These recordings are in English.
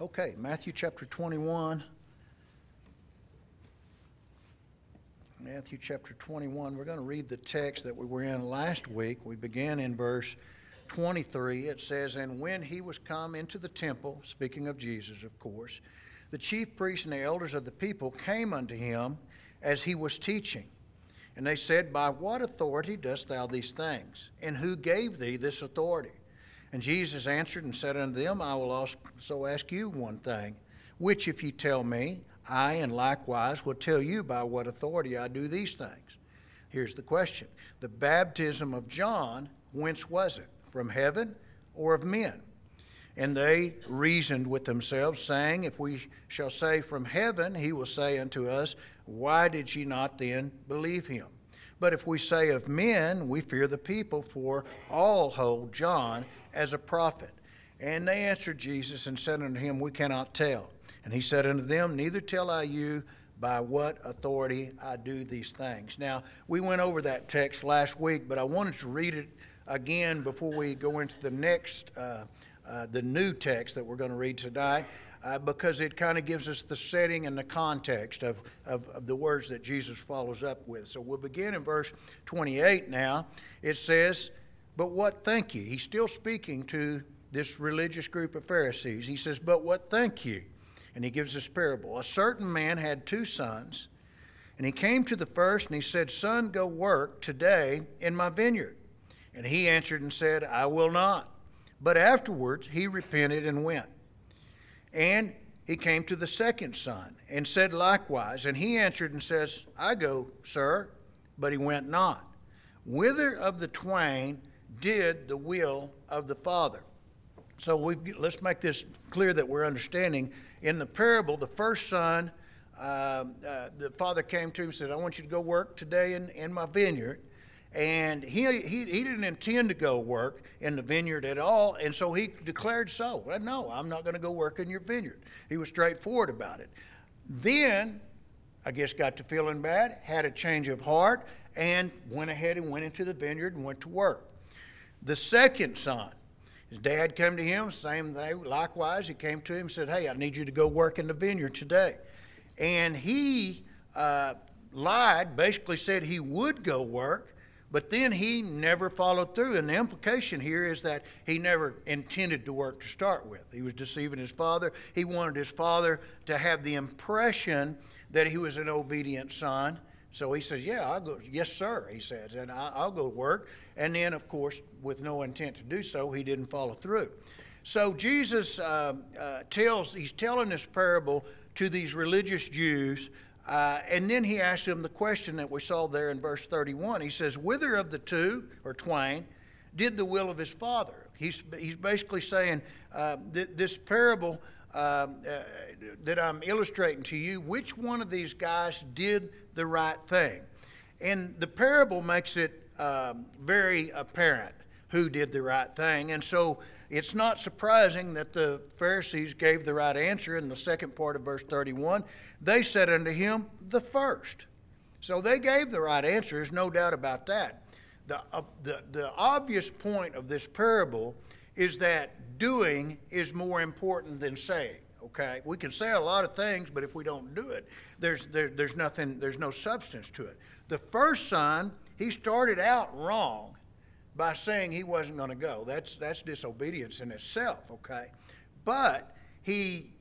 Okay, Matthew chapter 21. Matthew chapter 21. We're going to read the text that we were in last week. We began in verse 23. It says, "And when he was come into the temple," speaking of Jesus, of course, "the chief priests and the elders of the people came unto him as he was teaching. And they said, By what authority dost thou these things? And who gave thee this authority? And Jesus answered and said unto them, I will also ask you one thing, which if ye tell me, I and likewise will tell you by what authority I do these things. Here's the question. The baptism of John, whence was it? From heaven or of men? And they reasoned with themselves, saying, If we shall say from heaven, he will say unto us, Why did ye not then believe him? But if we say of men, we fear the people, for all hold John as a prophet. And they answered Jesus and said unto him, We cannot tell. And he said unto them, Neither tell I you by what authority I do these things. Now, we went over that text last week, but I wanted to read it again before we go into the next, the new text that we're going to read tonight, because it kind of gives us the setting and the context of the words that Jesus follows up with. So we'll begin in verse 28 now. It says, But what think ye? He's still speaking to this religious group of Pharisees. He says, But what think ye? And he gives this parable. A certain man had 2 sons, and he came to the first, and he said, Son, go work today in my vineyard. And he answered and said, I will not. But afterwards he repented and went. And he came to the second son, and said likewise. And he answered and says, I go, sir. But he went not. Whither of the twain did the will of the Father? So let's make this clear that we're understanding. In the parable, the first son, the father came to him and said, I want you to go work today in my vineyard. And he didn't intend to go work in the vineyard at all, and so he declared so. Well, no, I'm not going to go work in your vineyard. He was straightforward about it. Then, I guess, got to feeling bad, had a change of heart, and went ahead and went into the vineyard and went to work. The second son, his dad came to him, same thing, likewise. He came to him and said, Hey, I need you to go work in the vineyard today. And he lied, basically said he would go work, but then he never followed through. And the implication here is that he never intended to work to start with. He was deceiving his father. He wanted his father to have the impression that he was an obedient son. So he says, yeah, I'll go. Yes, sir, he says, and I'll go work. And then, of course, with no intent to do so, he didn't follow through. So Jesus he's telling this parable to these religious Jews, and then he asks them the question that we saw there in verse 31. He says, Whither of the 2 or twain did the will of his father? He's basically saying this parable that I'm illustrating to you, which one of these guys did the right thing? And the parable makes it very apparent who did the right thing. And so it's not surprising that the Pharisees gave the right answer in the second part of verse 31. They said unto him, the first. So they gave the right answer, there's no doubt about that. The obvious point of this parable is that doing is more important than saying. Okay, we can say a lot of things, but if we don't do it, there's nothing, there's no substance to it. The first son, he started out wrong by saying he wasn't going to go. That's disobedience in itself. Okay, but he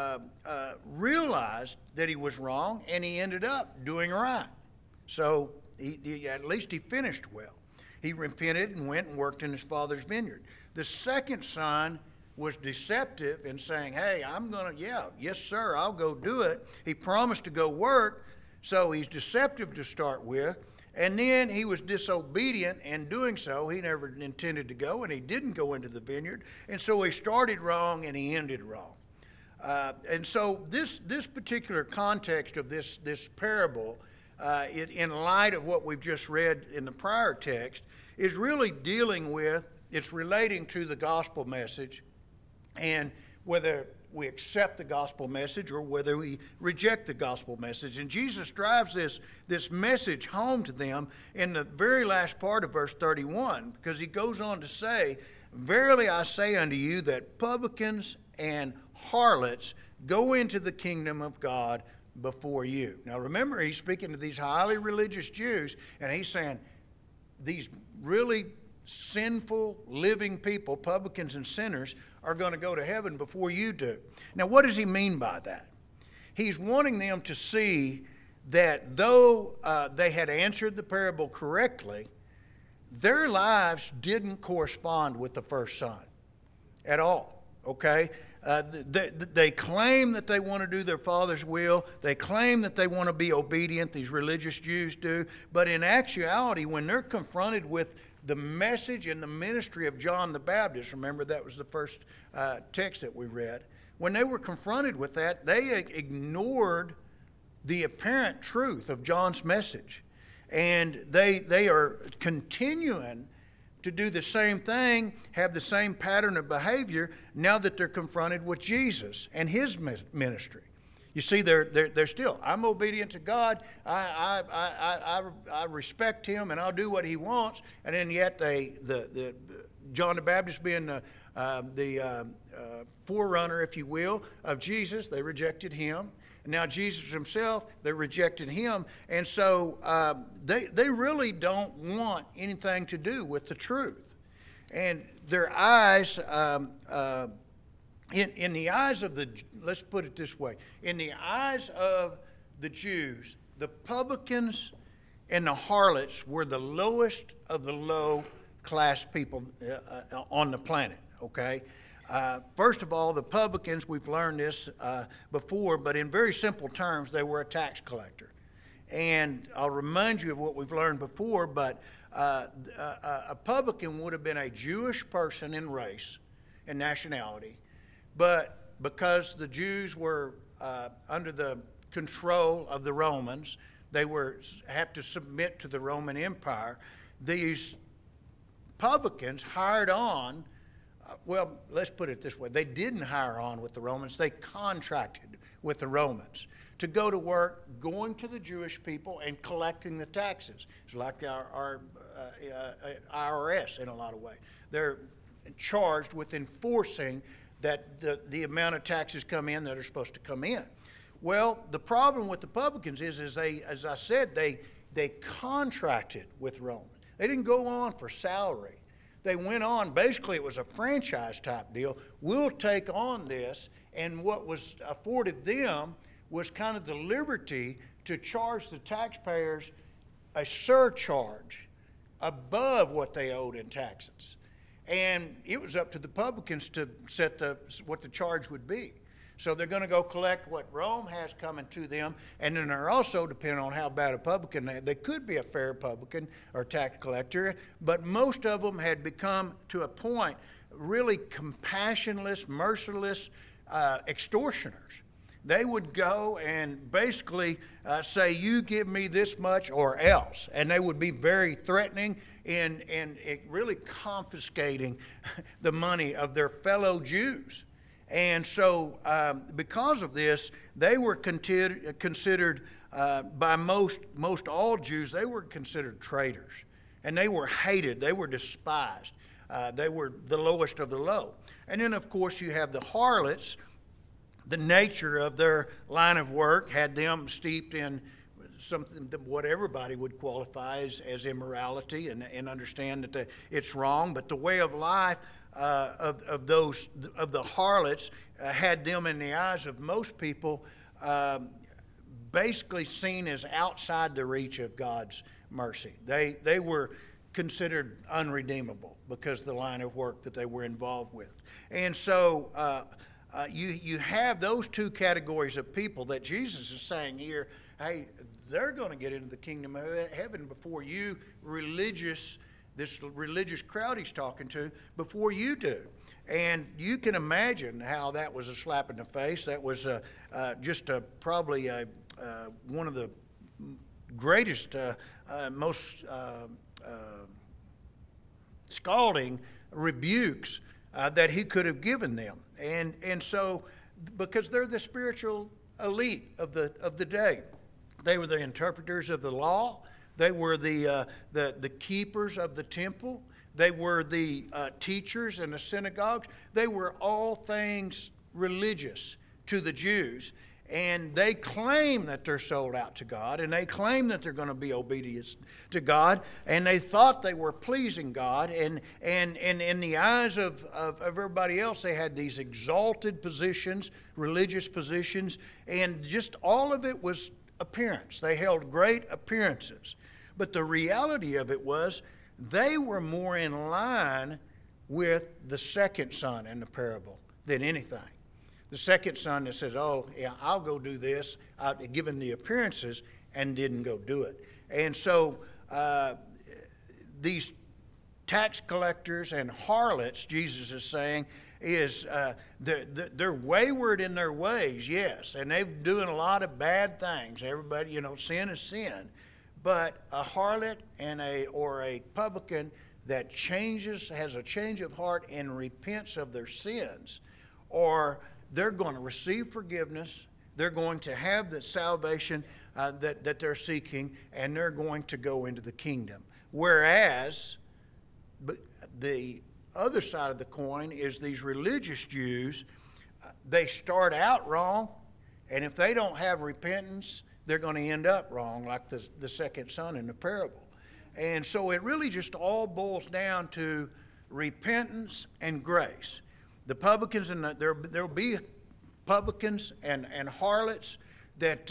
realized that he was wrong, and he ended up doing right. So at least he finished well. He repented and went and worked in his father's vineyard. The second son was deceptive in saying, hey, yes, sir, I'll go do it. He promised to go work, so he's deceptive to start with. And then he was disobedient in doing so. He never intended to go, and he didn't go into the vineyard. And so he started wrong, and he ended wrong. And so this particular context of this parable, in light of what we've just read in the prior text, is really dealing with, it's relating to the gospel message, and whether we accept the gospel message or whether we reject the gospel message. And Jesus drives this message home to them in the very last part of verse 31, because he goes on to say, Verily I say unto you that publicans and harlots go into the kingdom of God before you. Now remember, he's speaking to these highly religious Jews, and he's saying these really sinful, living people, publicans and sinners, are going to go to heaven before you do. Now what does he mean by that? He's wanting them to see that though they had answered the parable correctly, their lives didn't correspond with the first son at all, okay? They claim that they want to do their Father's will. They claim that they want to be obedient, these religious Jews do. But in actuality, when they're confronted with the message and the ministry of John the Baptist, remember that was the first text that we read, when they were confronted with that, they ignored the apparent truth of John's message. And they are continuing to do the same thing, have the same pattern of behavior now that they're confronted with Jesus and his ministry. You see, they're still, I'm obedient to God, I respect him, and I'll do what he wants. And then yet John the Baptist being the forerunner, if you will, of Jesus, they rejected him. Now Jesus himself, they rejected him. And so they really don't want anything to do with the truth. And their eyes, in the eyes of the, let's put it this way, in the eyes of the Jews, the publicans and the harlots were the lowest of the low class people on the planet, okay? First of all, the publicans, we've learned this before, but in very simple terms, they were a tax collector. And I'll remind you of what we've learned before, but a publican would have been a Jewish person in race and nationality, but because the Jews were under the control of the Romans, they have to submit to the Roman Empire. These publicans hired on. Well, let's put it this way. They didn't hire on with the Romans. They contracted with the Romans to go to work, going to the Jewish people and collecting the taxes. It's like our IRS in a lot of ways. They're charged with enforcing that the amount of taxes come in that are supposed to come in. Well, the problem with the publicans is they, as I said, they contracted with Rome. They didn't go on for salary. They went on, basically it was a franchise type deal. We'll take on this, and what was afforded them was kind of the liberty to charge the taxpayers a surcharge above what they owed in taxes. And it was up to the publicans to set what the charge would be. So they're going to go collect what Rome has coming to them, and then they're also, depending on how bad a publican they could be a fair publican or tax collector, but most of them had become, to a point, really compassionless, merciless extortioners. They would go and basically say, you give me this much or else. And they would be very threatening and really confiscating the money of their fellow Jews. And so because of this, they were considered by most all Jews, they were considered traitors. And they were hated. They were despised. They were the lowest of the low. And then, of course, you have the harlots. The nature of their line of work had them steeped in something that what everybody would qualify as immorality and understand that it's wrong. But the way of life of the harlots had them in the eyes of most people basically seen as outside the reach of God's mercy. They were considered unredeemable because of the line of work that they were involved with. And so you have those two categories of people that Jesus is saying here, hey, they're going to get into the kingdom of heaven before you, this religious crowd he's talking to, before you do. And you can imagine how that was a slap in the face. That was probably one of the greatest, most scalding rebukes that he could have given them. And so, because they're the spiritual elite of the day. They were the interpreters of the law. They were the keepers of the temple. They were the teachers in the synagogues. They were all things religious to the Jews, and they claim that they're sold out to God, and they claim that they're going to be obedient to God, and they thought they were pleasing God, and in the eyes of everybody else, they had these exalted positions, religious positions, and just all of it was appearance. They held great appearances. But the reality of it was they were more in line with the second son in the parable than anything. The second son that says, oh, yeah, I'll go do this, given the appearances, and didn't go do it. And so these tax collectors and harlots, Jesus is saying, they're wayward in their ways, yes, and they're doing a lot of bad things. Everybody, sin is sin. But a harlot or a publican that has a change of heart and repents of their sins, or they're going to receive forgiveness, they're going to have the salvation that they're seeking, and they're going to go into the kingdom. Whereas the other side of the coin is these religious Jews, they start out wrong, and if they don't have repentance, they're going to end up wrong, like the second son in the parable. And so it really just all boils down to repentance and grace. The publicans, there'll be publicans and harlots that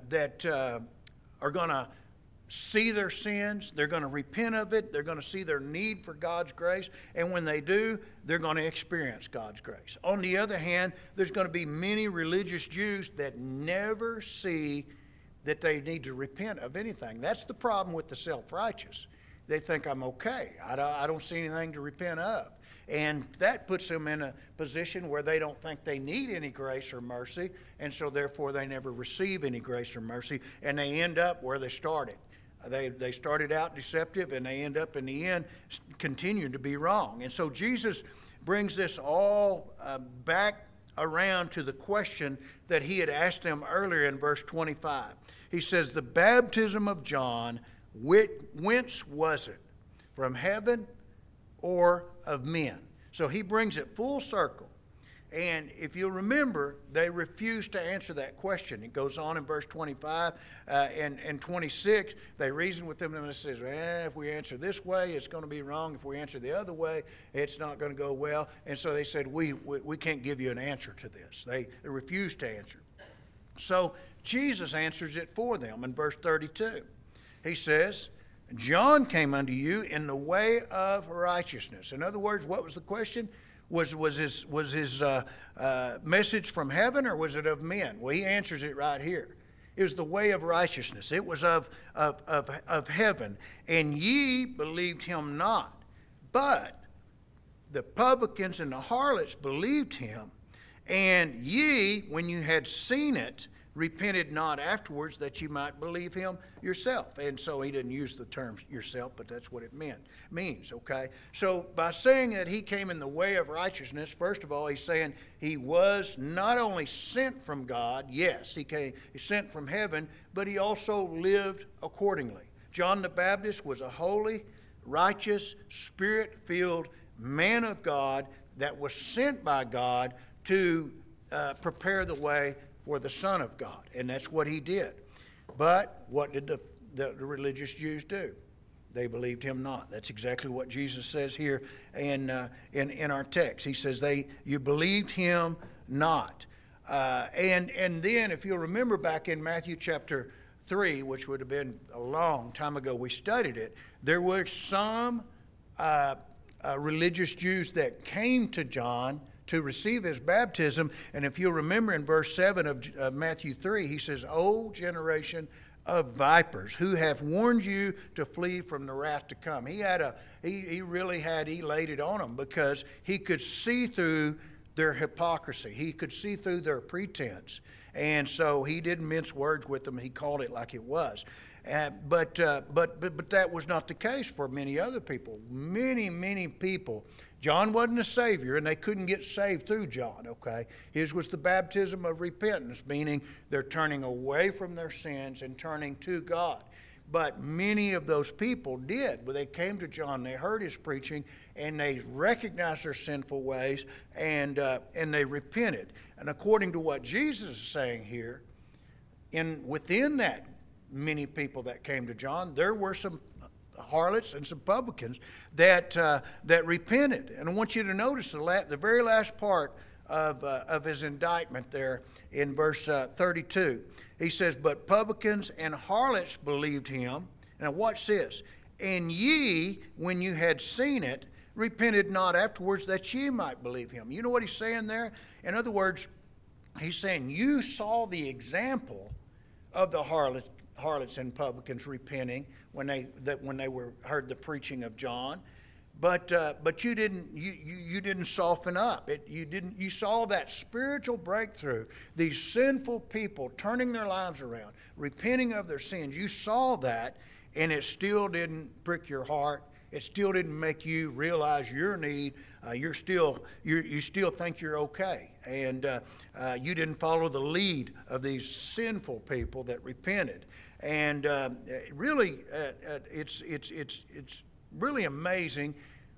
are going to see their sins. They're going to repent of it. They're going to see their need for God's grace. And when they do, they're going to experience God's grace. On the other hand, there's going to be many religious Jews that never see that they need to repent of anything. That's the problem with the self-righteous. They think, I'm okay. I don't see anything to repent of. And that puts them in a position where they don't think they need any grace or mercy, and so therefore they never receive any grace or mercy, and they end up where they started. They started out deceptive, and they end up in the end continuing to be wrong. And so Jesus brings this all back around to the question that he had asked them earlier in verse 25. He says, the baptism of John, whence was it? From heaven or of men? So he brings it full circle. And if you'll remember, they refused to answer that question. It goes on in verse 25 and 26. They reason with them and it says, if we answer this way, it's going to be wrong. If we answer the other way, it's not going to go well. And so they said, we can't give you an answer to this. They refused to answer. So Jesus answers it for them in verse 32. He says, John came unto you in the way of righteousness. In other words, what was the question? Was his message from heaven, or was it of men? Well, he answers it right here. It was the way of righteousness. It was of heaven. And ye believed him not. But the publicans and the harlots believed him. And ye, when you had seen it, repented not afterwards, that you might believe him yourself. And so he didn't use the term yourself, but that's what it means, okay? So by saying that he came in the way of righteousness, first of all, he's saying he was not only sent from God, yes, he sent from heaven, but he also lived accordingly. John the Baptist was a holy, righteous, spirit-filled man of God that was sent by God to prepare the way for the Son of God, and that's what he did. But what did the religious Jews do? They believed him not. That's exactly what Jesus says here in our text. He says, you believed him not. And then, if you'll remember back in Matthew chapter 3, which would have been a long time ago, we studied it, there were some religious Jews that came to John to receive his baptism. And if you'll remember in verse 7 of Matthew 3, he says, O generation of vipers, who have warned you to flee from the wrath to come. He laid it on them because he could see through their hypocrisy. He could see through their pretense. And so he didn't mince words with them. He called it like it was. But that was not the case for many other people. Many people. John wasn't a savior, and they couldn't get saved through John, okay? His was the baptism of repentance, meaning they're turning away from their sins and turning to God. But many of those people did. But they came to John, they heard his preaching, and they recognized their sinful ways, and they repented. And according to what Jesus is saying here, within that many people that came to John, there were some harlots and some publicans that repented. And I want you to notice the very last part of his indictment there in verse 32. He says, "But publicans and harlots believed him." Now watch this. "And ye, when you had seen it, repented not afterwards that ye might believe him." You know what he's saying there? In other words, he's saying you saw the example of the harlots and publicans repenting when they heard the preaching of John, but you didn't soften up. You saw that spiritual breakthrough. These sinful people turning their lives around, repenting of their sins. You saw that, and it still didn't prick your heart. It still didn't make you realize your need. You still think you're okay, and you didn't follow the lead of these sinful people that repented. And really, it's really amazing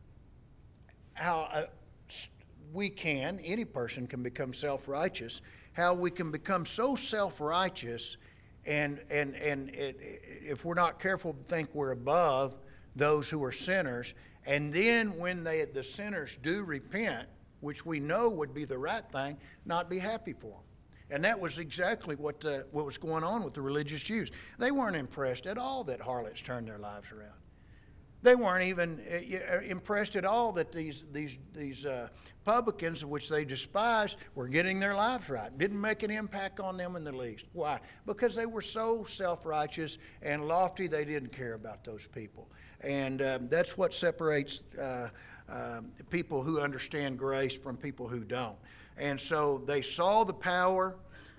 how any person can become self-righteous. How we can become so self-righteous, and if we're not careful, think we're above those who are sinners, and then when the sinners do repent, which we know would be the right thing, not be happy for them. And that was exactly what was going on with the religious Jews. They weren't impressed at all that harlots turned their lives around. They weren't even impressed at all that these publicans, which they despised, were getting their lives right. Didn't make an impact on them in the least. Why? Because they were so self-righteous and lofty, they didn't care about those people. And that's what separates people who understand grace from people who don't. And so they saw the power.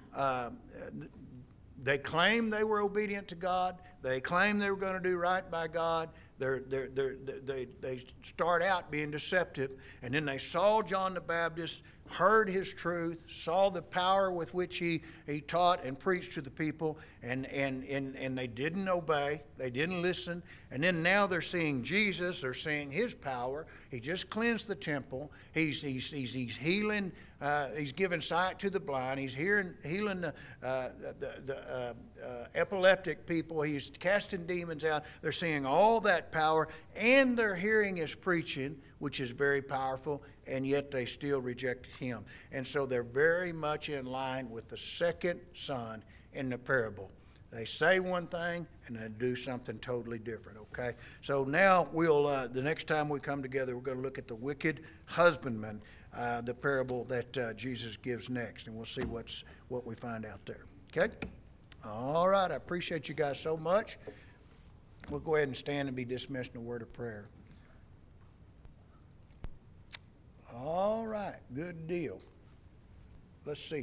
They claimed they were obedient to God. They claimed they were going to do right by God. They start out being deceptive, and then they saw John the Baptist, heard his truth, saw the power with which he taught and preached to the people, and they didn't obey. They didn't listen. And then now they're seeing Jesus. They're seeing his power. He just cleansed the temple. He's healing. He's giving sight to the blind. He's healing the epileptic people. He's casting demons out. They're seeing all that power, and they're hearing his preaching, which is very powerful, and yet they still rejected him. And so they're very much in line with the second son in the parable. They say one thing and they do something totally different, okay? So now the next time we come together, we're going to look at the wicked husbandman, the parable that Jesus gives next, and we'll see what we find out there, okay? All right, I appreciate you guys so much. We'll go ahead and stand and be dismissed in a word of prayer. All right, good deal. Let's see.